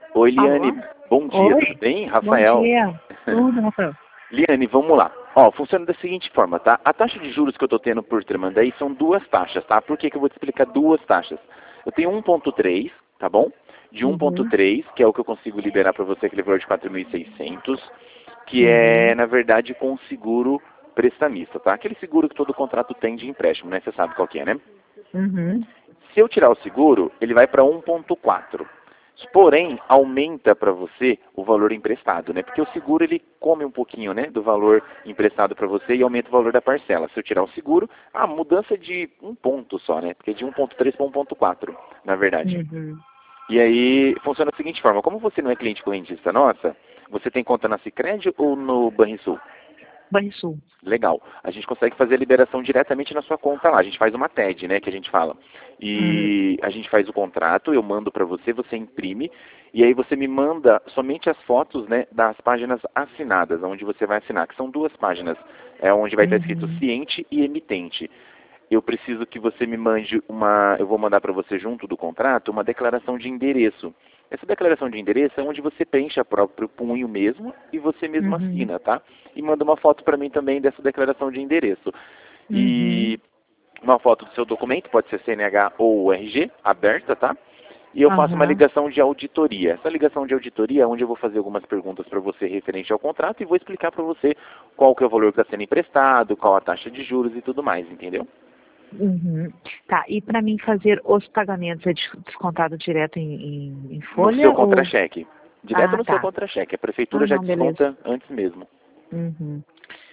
Oi, Liane. Alô? Bom dia, Oi? tudo bem? Bom Rafael. dia. Tudo, Rafael? Liane, vamos lá. Ó, funciona da seguinte forma, tá? A taxa de juros que eu tô tendo por Tramandaí são duas taxas, tá? Por que que eu vou te explicar duas taxas? Eu tenho 1,3, tá bom? De Uhum, 1,3, que é o que eu consigo liberar para você, aquele valor de 4.600, que é, uhum, na verdade, com o seguro prestamista, tá? Aquele seguro que todo contrato tem de empréstimo, né? Você sabe qual que é, né? uhum, Se eu tirar o seguro, ele vai para 1,4. Porém, aumenta para você o valor emprestado, né? Porque o seguro ele come um pouquinho, né, do valor emprestado para você e aumenta o valor da parcela. Se eu tirar o seguro, a mudança é de um ponto só, né? Porque é de 1,3 para 1,4, na verdade. uhum. E aí funciona da seguinte forma: como você não é cliente correntista nossa, você tem conta na Sicredi ou no Banrisul? Banrisul. Legal. A gente consegue fazer a liberação diretamente na sua conta lá. A gente faz uma TED, né, que a gente fala. Uhum, E a gente faz o contrato, eu mando para você, você imprime, e aí você me manda somente as fotos, né, das páginas assinadas, onde você vai assinar, que são duas páginas, onde vai estar escrito uhum, ciente e emitente. Eu preciso que você me mande eu vou mandar para você junto do contrato uma declaração de endereço. Essa declaração de endereço é onde você preenche a próprio punho mesmo e você mesmo uhum, assina, tá? E manda uma foto para mim também dessa declaração de endereço. uhum, E uma foto do seu documento, pode ser CNH ou RG, aberta, tá? E eu faço uma aham, ligação de auditoria. Essa ligação de auditoria é onde eu vou fazer algumas perguntas para você referente ao contrato e vou explicar para você qual que é o valor que está sendo emprestado, qual a taxa de juros e tudo mais, entendeu? uhum. Tá, e para mim fazer os pagamentos é descontado direto em No seu folha ou... contra-cheque. Direto Ah, no seu tá. contra-cheque. A prefeitura Ah, já não, beleza. desconta antes mesmo. Uhum.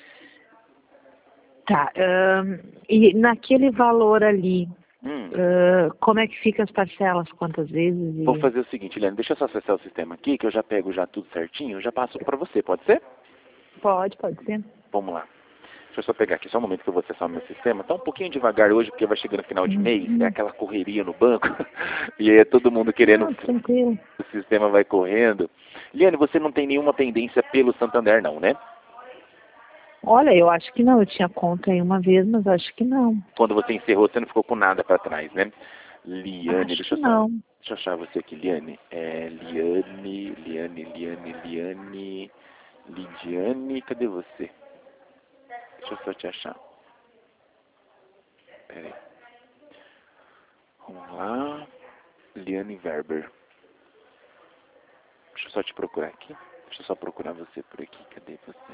Tá, e naquele valor ali, Hum, como é que fica as parcelas? Quantas vezes? vou E... fazer o seguinte, Helena, deixa eu só acessar o sistema aqui, que eu já pego já tudo certinho, eu já passo para você, pode ser? Pode ser. Vamos lá. Deixa eu só pegar aqui só um momento que eu vou acessar o meu sistema. Tá um pouquinho devagar hoje, porque vai chegando no final de mês, é Uhum. aquela correria no banco, e aí é todo mundo querendo, Não, tranquilo. o sistema vai correndo. Liane, você não tem nenhuma pendência pelo Santander não, né? Olha, eu acho que não. Eu tinha conta aí uma vez, mas acho que não. Quando você encerrou, você não ficou com nada para trás, né? Liane, Acho deixa que eu só, não. deixa eu achar você aqui, Liane. Liane, Lidiane, cadê você? Deixa eu só te achar. Pera aí. Vamos lá. Liane Werber. Deixa eu só te procurar aqui. Deixa eu só procurar você por aqui. Cadê você?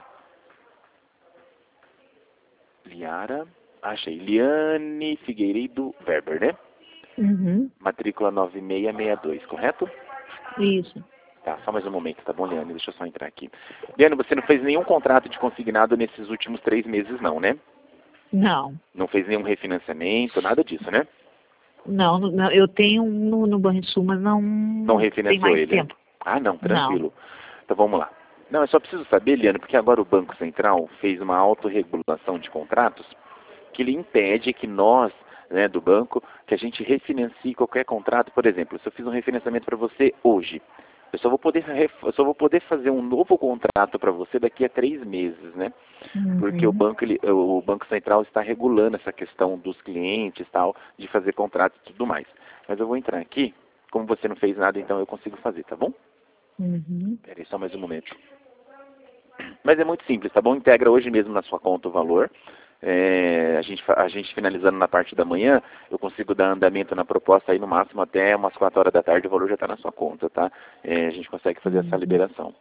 Liara. Achei. Liane Figueiredo Werber, né? Uhum. Matrícula 9662, correto? Isso. Tá, só mais um momento, tá bom, Liane? Deixa eu só entrar aqui. Liane, você não fez nenhum contrato de consignado nesses últimos 3 meses, não, né? Não. Não fez nenhum refinanciamento, nada disso, né? Não, não, eu tenho um no Banrisul, mas Não não tem refinanciou mais ele, né? tempo. Ah, não, Não. tranquilo. Então vamos lá. Não, eu só preciso saber, Liane, porque agora o Banco Central fez uma autorregulação de contratos que ele impede que nós, né, do banco, que a gente refinancie qualquer contrato. Por exemplo, se eu fiz um refinanciamento para você hoje, eu só vou poder fazer um novo contrato para você daqui a 3 meses, né? Porque Uhum. o Banco Central está regulando essa questão dos clientes, tal, de fazer contratos e tudo mais. Mas eu vou entrar aqui, como você não fez nada, então eu consigo fazer, tá bom? Uhum. Espera aí só mais um momento. Mas é muito simples, tá bom? Integra hoje mesmo na sua conta o valor. A gente finalizando na parte da manhã, eu consigo dar andamento na proposta aí no máximo até umas 4 horas da tarde, o valor já está na sua conta, tá? A gente consegue fazer essa Uhum. liberação.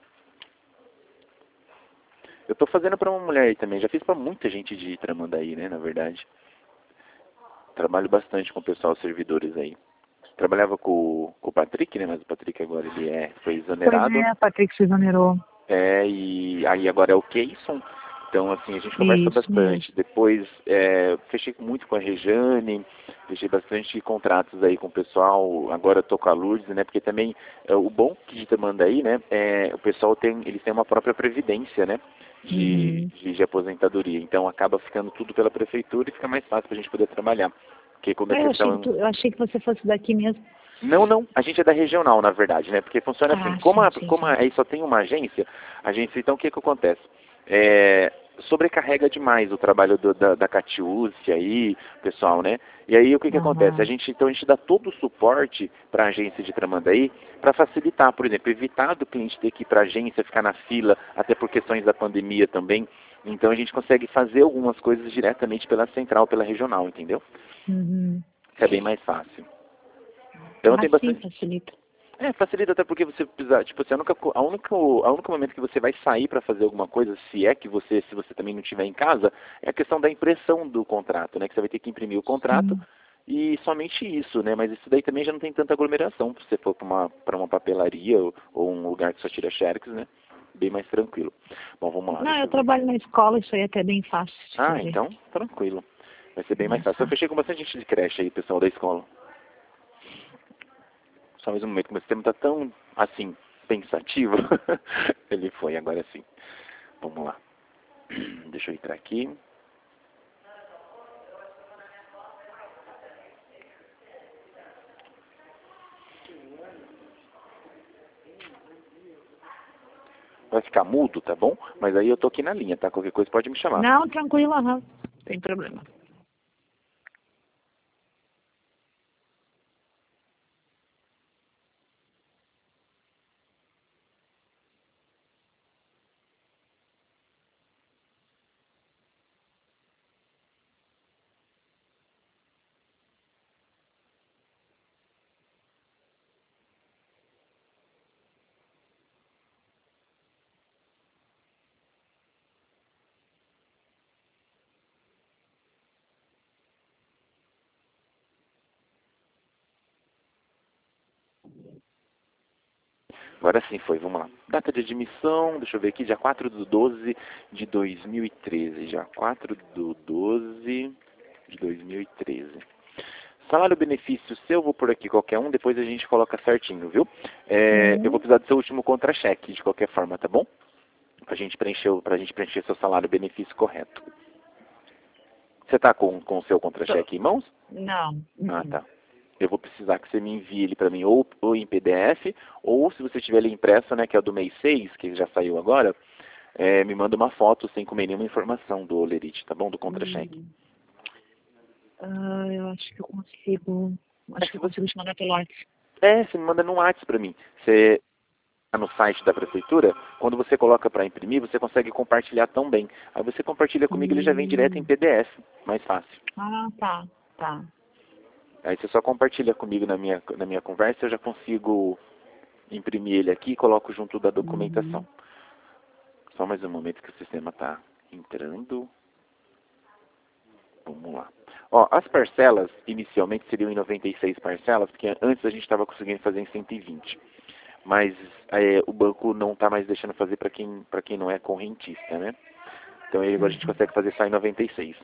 Eu estou fazendo para uma mulher aí também, já fiz para muita gente de Tramandaí, né, na verdade. Trabalho bastante com o pessoal, servidores aí. Trabalhava com o Patrick, né, mas o Patrick agora ele foi Pois exonerado. é, a Patrick se exonerou. E aí agora é o Keyson. Então, assim, a gente conversa Isso mesmo. bastante. Depois, fechei muito com a Rejane, fechei bastante contratos aí com o pessoal. Agora eu tô com a Lourdes, né? Porque também, o bom que de demanda aí, né? O pessoal eles têm uma própria previdência, né? De, Uhum. de, de aposentadoria. Então, acaba ficando tudo pela prefeitura e fica mais fácil pra gente poder trabalhar. Porque quando a Eu achei que questão eu achei que você fosse daqui mesmo. não, não. A gente é da regional, na verdade, né? Porque funciona assim. Ah, Como, sim, sim, sim. aí só tem uma agência, então o que que acontece? sobrecarrega demais o trabalho da Catiúcia aí, pessoal, né? E aí o que acontece? Aham. Então a gente dá todo o suporte para a agência de Tramandaí para facilitar, por exemplo, evitar do cliente ter que ir para a agência, ficar na fila, até por questões da pandemia também. Então a gente consegue fazer algumas coisas diretamente pela central, pela regional, entendeu? Uhum. Que é bem mais fácil. Então Ah, tem sim, bastante. facilita. Facilita até porque você precisa, tipo assim, a única momento que você vai sair para fazer alguma coisa, se você também não estiver em casa, é a questão da impressão do contrato, né? Que você vai ter que imprimir o contrato Sim. e somente isso, né? Mas isso daí também já não tem tanta aglomeração, se você for para uma papelaria ou um lugar que só tira xerox, né? Bem mais tranquilo. Bom, vamos lá, Não, deixa eu eu ver. trabalho na escola, isso aí é até bem fácil de Ah, fazer. então, tranquilo. Vai ser bem mais Mais fácil. Eu fácil. fechei com bastante gente de creche aí, pessoal da escola. Só mais um momento, que meu sistema está tão, assim, pensativo. Ele foi, agora sim. Vamos lá. Deixa eu entrar aqui. Vai ficar mudo, tá bom? Mas aí eu tô aqui na linha, tá? Qualquer coisa pode me chamar. Não, tranquilo, não. Tem problema. Agora sim foi, vamos lá. Data de admissão, deixa eu ver aqui, dia 4/12 de 2013. Dia 4/12 de 2013. Salário benefício seu, vou por aqui qualquer um, depois a gente coloca certinho, viu? Eu vou Uhum. precisar do seu último contra-cheque, de qualquer forma, tá bom? Pra gente preencher seu salário benefício correto. Você tá com o seu Tô. contra-cheque em mãos? Não. Ah, tá. Eu vou precisar que você me envie ele para mim ou em PDF, ou se você tiver ele impresso, né, que é o do mês 6, que já saiu agora, me manda uma foto sem comer nenhuma informação do Olerite, tá bom? Do contra-cheque. Hum. Ah, eu acho que eu consigo. É, Acho que se eu você, consigo te mandar pelo WhatsApp. você me manda no WhatsApp para mim. Você tá no site da prefeitura, quando você coloca para imprimir, você consegue compartilhar também. Aí você compartilha comigo, ele já vem direto em Hum. PDF, mais fácil. Ah, tá. Tá. Aí você só compartilha comigo na minha conversa, eu já consigo imprimir ele aqui e coloco junto da documentação. Uhum. Só mais um momento que o sistema está entrando. Vamos lá. Ó, as parcelas inicialmente seriam em 96 parcelas, porque antes a gente estava conseguindo fazer em 120. Mas o banco não está mais deixando fazer para quem não é correntista, né? Então aí agora a gente Uhum. consegue fazer só em 96.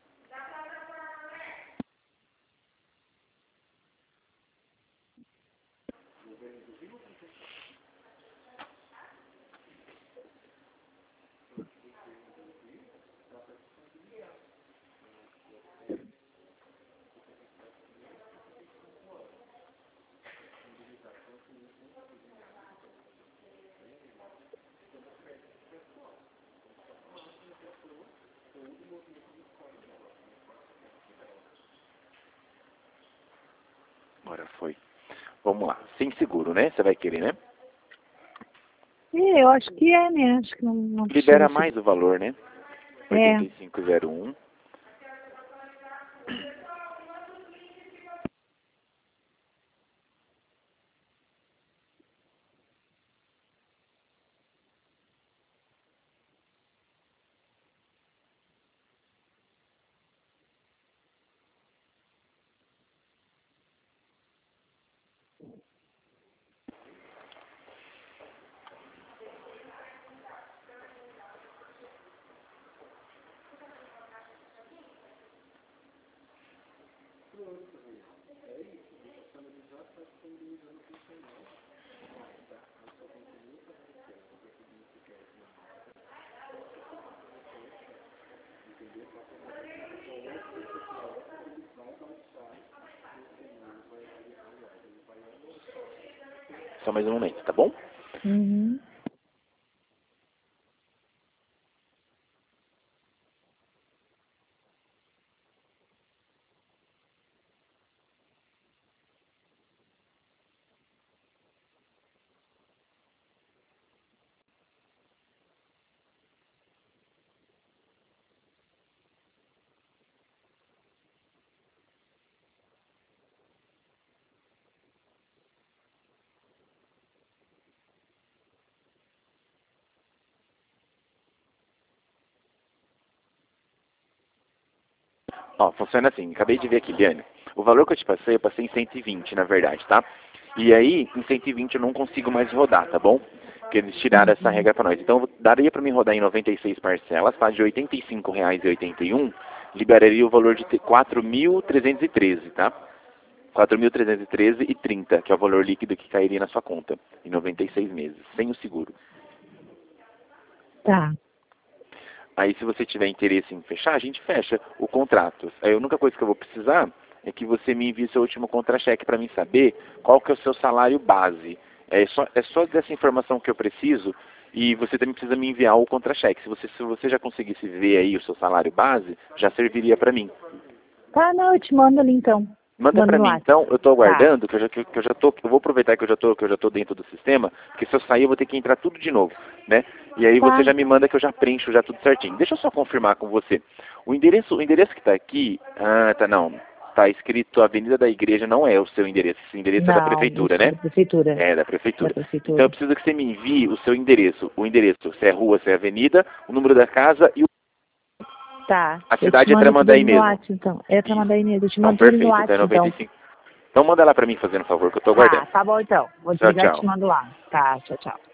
Agora foi. Vamos lá. Sem seguro, né? Você vai querer, né? Eu acho que é, né? Acho que não precisa Libera ser. mais o valor, né? É. 8501. Só mais um momento, tá bom? Uhum. Ó, funciona assim, acabei de ver aqui, Liane. O valor que eu passei em 120, na verdade, tá? E aí, em 120 eu não consigo mais rodar, tá bom? Porque eles tiraram essa regra pra nós. Então, daria pra mim rodar em 96 parcelas, tá? De R$ 85,81, liberaria o valor de 4.313, tá? 4.313,30, que é o valor líquido que cairia na sua conta, em 96 meses, sem o seguro. Tá. Aí, se você tiver interesse em fechar, a gente fecha o contrato. Aí, a única coisa que eu vou precisar é que você me envie seu último contra-cheque para mim saber qual que é o seu salário base. É só dessa informação que eu preciso e você também precisa me enviar o contra-cheque. Se você já conseguisse ver aí o seu salário base, já serviria para mim. Tá, não, eu te mando ali então. Manda Mando para no mim WhatsApp. então, eu estou Tá. aguardando, eu vou aproveitar que eu já tô dentro do sistema, porque se eu sair eu vou ter que entrar tudo de novo, né? E aí você Tá. já me manda que eu já preencho já tudo certinho. Deixa eu só confirmar com você. O endereço que está aqui, não, tá escrito Avenida da Igreja, não é o seu endereço, esse endereço é da Não, prefeitura, isso é né? da prefeitura. É, da Da prefeitura. Então prefeitura. eu preciso que você me envie o seu endereço, se é rua, se é avenida, o número da casa e Tá. a Eu te cidade é mando tudo Tramandaí ali no mesmo. WhatsApp, então. É Isso. Tramandaí mesmo. Eu te Então mando tudo no perfeito, então é WhatsApp, então. 95. Então manda lá para mim fazendo um favor, que eu estou Tá, aguardando. tá bom então. Vou Tchau, desligar e te tchau. mando lá. Tá, tchau, tchau.